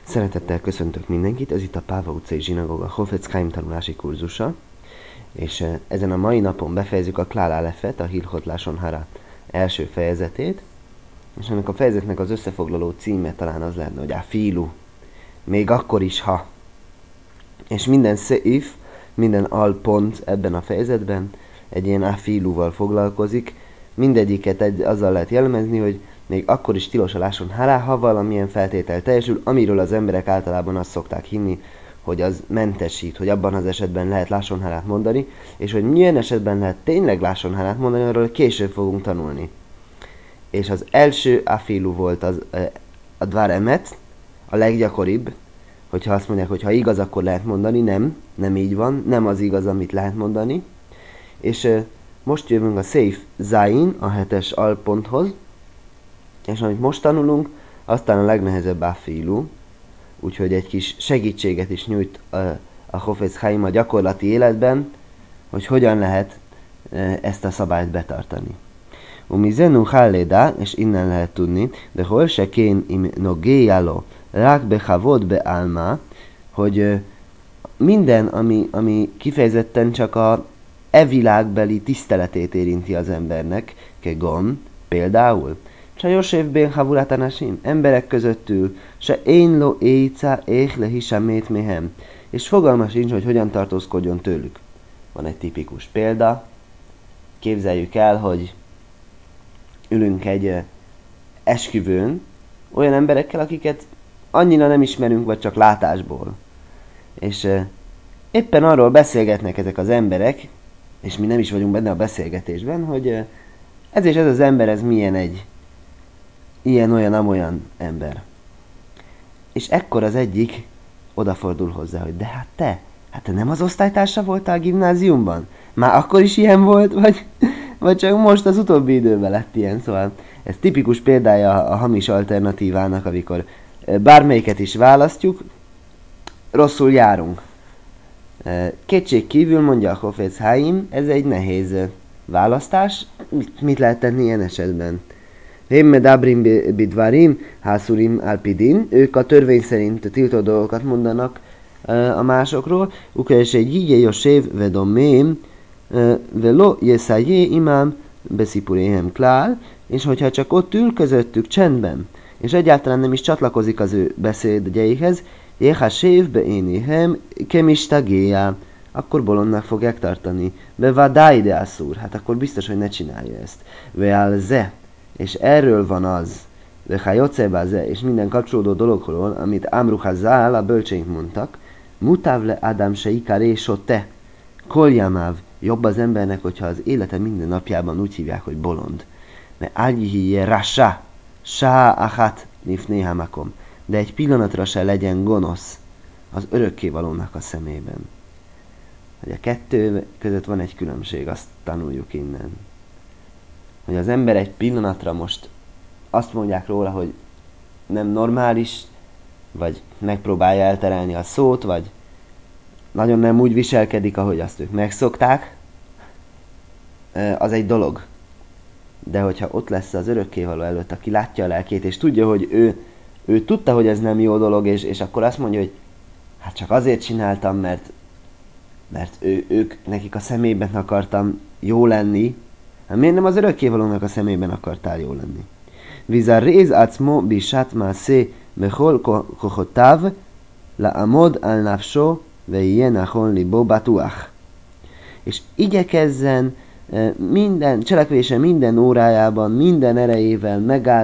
Szeretettel köszöntök mindenkit, ez itt a Páva utcai zsinagoga Chofetz Chaim tanulási kurzusa, és ezen a mai napon befejezzük a Klál Alefet, a Hilchot Lashon Hara első fejezetét, és ennek a fejezetnek az összefoglaló címe talán az lehetne, hogy Afilu, még akkor is, ha. És minden szeif, minden alpont ebben a fejezetben egy ilyen Afiluval foglalkozik, mindegyiket azzal lehet jellemezni, hogy még akkor is tilos a Lashon Hara, ha valamilyen feltétel teljesül, amiről az emberek általában azt szokták hinni, hogy az mentesít, hogy abban az esetben lehet Lashon Harát mondani, és hogy milyen esetben lehet tényleg Lashon Harát mondani, arról később fogunk tanulni. És az első Afilu volt a Dvar Emet, a leggyakoribb, hogyha azt mondják, hogy ha igaz, akkor lehet mondani, nem így van, nem az igaz, amit lehet mondani. És most jövünk a Seif Zain, a 7-es alponthoz, és amit most tanulunk, aztán a legnehezebb Afilu, úgyhogy egy kis segítséget is nyújt a Chofetz Chaim a gyakorlati életben, hogy hogyan lehet ezt a szabályt betartani. Umizenu halléda, és innen lehet tudni, de hol se kén im nogéjalo, rák bechavod beálma, hogy minden, ami kifejezetten csak a világbeli tiszteletét érinti az embernek, kegon, például, Csajosef ben havulatánasim, emberek közöttül, se én lo éjca éhle hisamét mehem, és fogalma sincs, hogy hogyan tartózkodjon tőlük. Van egy tipikus példa, képzeljük el, hogy ülünk egy esküvőn, olyan emberekkel, akiket annyira nem ismerünk, vagy csak látásból. És éppen arról beszélgetnek ezek az emberek, és mi nem is vagyunk benne a beszélgetésben, hogy ez és ez az ember, ez milyen egy ilyen-olyan-amolyan ember. És ekkor az egyik odafordul hozzá, hogy de hát te nem az osztálytársa voltál a gimnáziumban? Már akkor is ilyen volt, vagy csak most az utóbbi időben lett ilyen, szóval ez tipikus példája a hamis alternatívának, amikor bármelyiket is választjuk, rosszul járunk. Kétség kívül, mondja a Chofetz Chaim, ez egy nehéz választás. Mit lehet tenni ilyen esetben? Hém medabrim bidvarim, hászurim alpidin, ők a törvény szerint tiltó dolgokat mondanak a másokról, ukes egy hígye Josév vedomém, velo jeszájé imám beszipuréhem klál, és hogyha csak ott ül közöttük csendben, és egyáltalán nem is csatlakozik az ő beszédjeihez, jéhásév beénéhem kemistagéjá, akkor bolondnak fogják tartani. Bevadáj de asszúr, hát akkor biztos, hogy ne csinálja ezt. Veál ze, és erről van az, és minden kapcsolódó dologról, amit Amruchazál, a bölcsénk mondtak, mutáv le Adam se ikaré te, koljamáv, jobb az embernek, hogyha az élete minden napjában úgy hívják, hogy bolond. Mert ágyihije rasá, sá achat nifnéhamakom, de egy pillanatra se legyen gonosz az örökkévalónak a szemében. Hogy a kettő között van egy különbség, azt tanuljuk innen. Hogy az ember egy pillanatra most azt mondják róla, hogy nem normális, vagy megpróbálja elterelni a szót, vagy nagyon nem úgy viselkedik, ahogy azt ők megszokták, az egy dolog. De hogyha ott lesz az örökkévaló előtt, aki látja a lelkét, és tudja, hogy ő tudta, hogy ez nem jó dolog, és akkor azt mondja, hogy hát csak azért csináltam, mert nekik a szemében akartam jó lenni. Hát miért nem az örökkévalónak a szemében akartál jó lenni? Vizar réz acmo bisat mászé bechol kochotáv laamod al nafsó veije nachon libo batuach. És igyekezzen minden cselekvése, minden órájában, minden erejével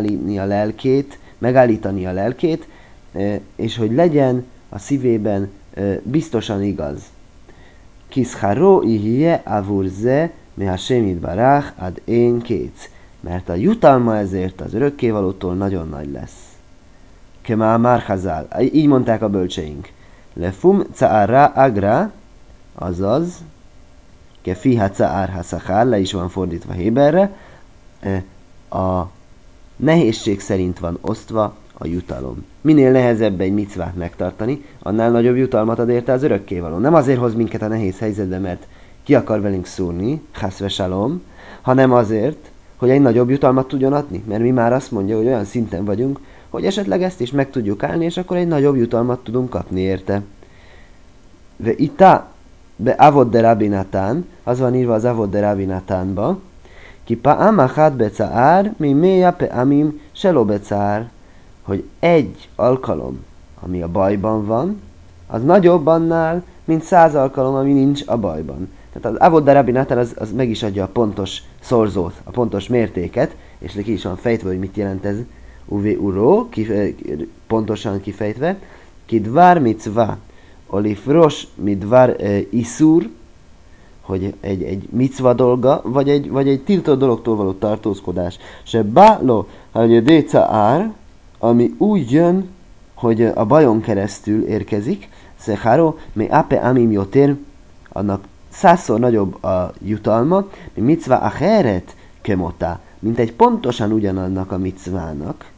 megállítani a lelkét, és hogy legyen a szívében biztosan igaz. Kiszharó ihije avurze me Hashem yitbarach ad én kétsz, mert a jutalma ezért az örökkévalótól nagyon nagy lesz. Kema amar Chazal, így mondták a bölcseink. Lefum caara agra, azaz, kefiha caár haszachár, le is van fordítva héberre, a nehézség szerint van osztva a jutalom. Minél nehezebb egy micvát megtartani, annál nagyobb jutalmat ad érte az örökkévaló. Nem azért hoz minket a nehéz helyzetbe, mert ki akar velünk szúrni, chaszve salom, hanem azért, hogy egy nagyobb jutalmat tudjon adni. Mert mi már azt mondja, hogy olyan szinten vagyunk, hogy esetleg ezt is meg tudjuk állni, és akkor egy nagyobb jutalmat tudunk kapni érte. Ve ita be avod de Rabbi Natán, az van írva az avod de Rabbi Natánba, ki pa'am achat becaár, mi méja pe'amim selo becaár, hogy egy alkalom, ami a bajban van, az nagyobb annál, mint 100 alkalom, ami nincs a bajban. Tehát az avod de Rabbi Natán az meg is adja a pontos szorzót, a pontos mértéket, és ki is van fejtve, hogy mit jelent ez uvé uró, pontosan kifejtve, ki dvar mitzvah, olifros midvar iszur, hogy egy micva dolga, vagy egy tiltott dologtól való tartózkodás. Se bálo, hogy déca ár, ami úgy jön, hogy a bajon keresztül érkezik, szecháró, mi ape amim jotér, annak 100-szor nagyobb a jutalma, mi micva acheret kemotá, mint egy pontosan ugyanannak a micvának,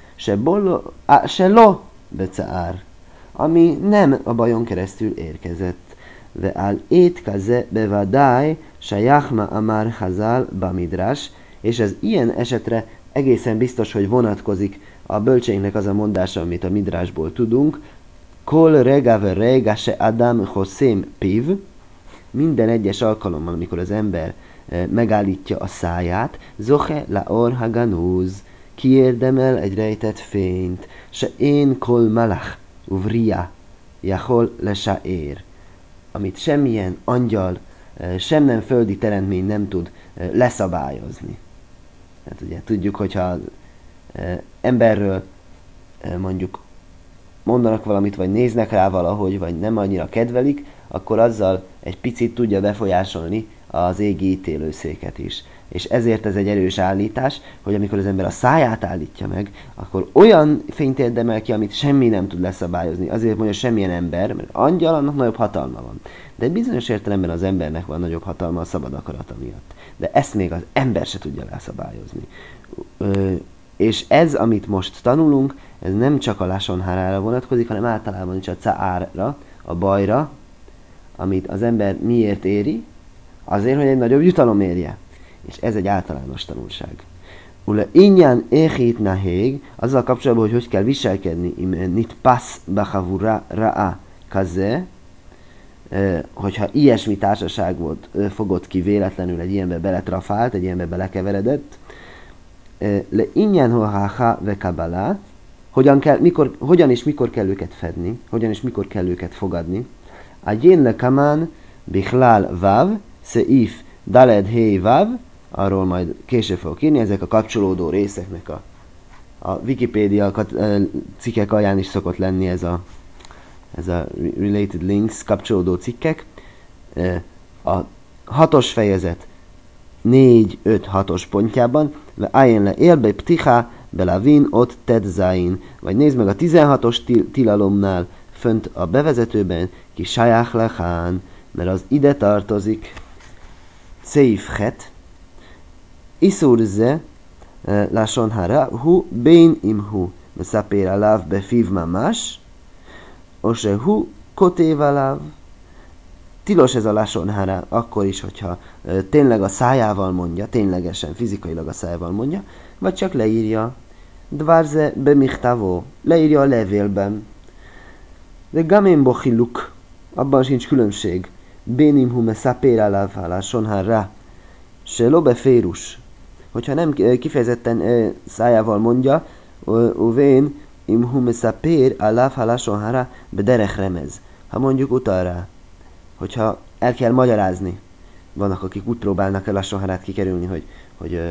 se lo becaár, ami nem a bajon keresztül érkezett. Ve al ét kaze bevadáj, sajachma amar hazal bamidrás, és ez ilyen esetre egészen biztos, hogy vonatkozik a bölcseinknek az a mondása, amit a midrásból tudunk, kol rega ve rega se adam hoszém piv, minden egyes alkalommal, amikor az ember megállítja a száját, zoche laor haganúz, kiérdemel egy rejtett fényt, se én kol malach uvria, jachol lesaér, amit semmilyen angyal, sem nem földi teremtmény nem tud leszabályozni. Hát ugye tudjuk, hogyha az emberről mondjuk mondanak valamit, vagy néznek rá valahogy, vagy nem annyira kedvelik, akkor azzal egy picit tudja befolyásolni az égi ítélőszéket is. És ezért ez egy erős állítás, hogy amikor az ember a száját állítja meg, akkor olyan fényt érdemel ki, amit semmi nem tud leszabályozni. Azért mondja semmilyen ember, mert angyal, annak nagyobb hatalma van. De bizonyos értelemben az embernek van nagyobb hatalma a szabad akarata miatt. De ezt még az ember se tudja leszabályozni. És ez, amit most tanulunk, ez nem csak a lashon harára vonatkozik, hanem általában is a caárra, a bajra, amit az ember miért éri? Azért, hogy egy nagyobb jutalom érje. És ez egy általános tanulság. Ule inyan éhít nahég, azzal kapcsolatban, hogy kell viselkedni, nit pasz bachavura ra'a kaze, hogyha ilyesmi társaságot fogott ki véletlenül, egy ilyenbe beletrafált, egy ilyenbe belekeveredett, le inyan hohaha ve kabala, hogyan és mikor kell őket fedni, hogyan és mikor kell őket fogadni. A jén le kamán bichlál vav, seif daled hei vav, arról majd később fogok írni, ezek a kapcsolódó részeknek a Wikipédia cikkek alján is szokott lenni ez a related links, kapcsolódó cikkek. A 6-os fejezet 4-5-6-os pontjában, ve ájén le élbe pticha belavin ott tedzain, vagy nézd meg a 16-os tilalomnál fönt a bevezetőben, ki sajach lechán, mert az ide tartozik. Seif het, iszur ze, lashon hara, hu bein im hu, meszaper alav befiv mamas, ose hu kotév alav. Tilos ez a lashon hara, akkor is, hogyha tényleg a szájával mondja, ténylegesen, fizikailag a szájával mondja, vagy csak leírja. Dvarze bemichtavó, leírja a levélben. De gamén bochiluk, abban sincs különbség. Bénim hu meszaper alav lashon hara, se lo beférus. Hogyha nem kifejezetten szájával mondja, uvén im hu meszaper alav lashon hara bederech remez. Ha mondjuk utal rá, hogyha el kell magyarázni, vannak, akik úgy próbálnak el lashon harát kikerülni, hogy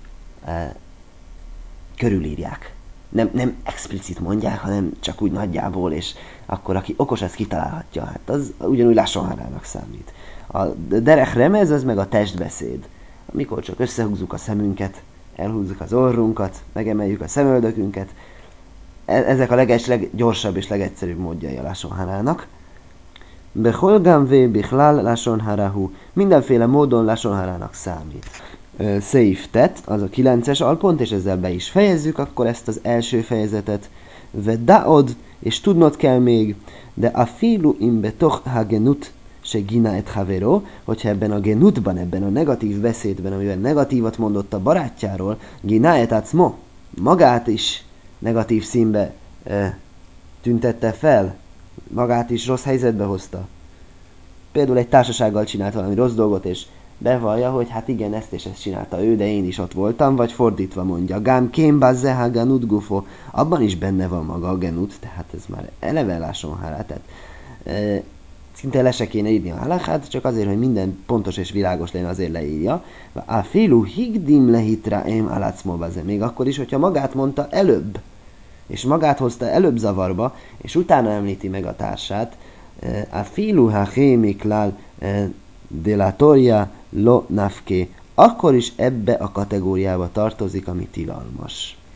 körülírják. Nem explicit mondják, hanem csak úgy nagyjából, és akkor aki okos, ezt kitalálhatja. Hát az ugyanúgy lashon harának számít. A derech remez, az meg a testbeszéd. Amikor csak összehúzzuk a szemünket, elhúzzuk az orrunkat, megemeljük a szemöldökünket, ezek a leggyorsabb és legegyszerűbb módjai a lashon harának. Bechol gamvé bichlal lashon harahu, mindenféle módon lashon harának számít. Seif tet, az a 9-es alpont, és ezzel be is fejezzük akkor ezt az első fejezetet. Ve daod, és tudnod kell még, de a filu im betoch ha genut se gina et havero, hogyha ebben a genutban, ebben a negatív beszédben, amiben negatívat mondott a barátjáról, gina et acmo, magát is negatív színbe tüntette fel, magát is rossz helyzetbe hozta. Például egy társasággal csinált valami rossz dolgot, és bevallja, hogy hát igen, ezt és ezt csinálta ő, de én is ott voltam, vagy fordítva mondja. Gám kémba zeha ganut gufo. Abban is benne van maga a genut, tehát ez már eleve láson hálát. Tehát, szinte le se kéne írni a halachát, csak azért, hogy minden pontos és világos legyen, azért leírja. A filu higdim lehitra em alacmobaze. Még akkor is, hogyha magát mondta előbb, és magát hozta előbb zavarba, és utána említi meg a társát, a filu ha hémiklál delatoria lo nafke, akkor is ebbe a kategóriába tartozik, ami tilalmas.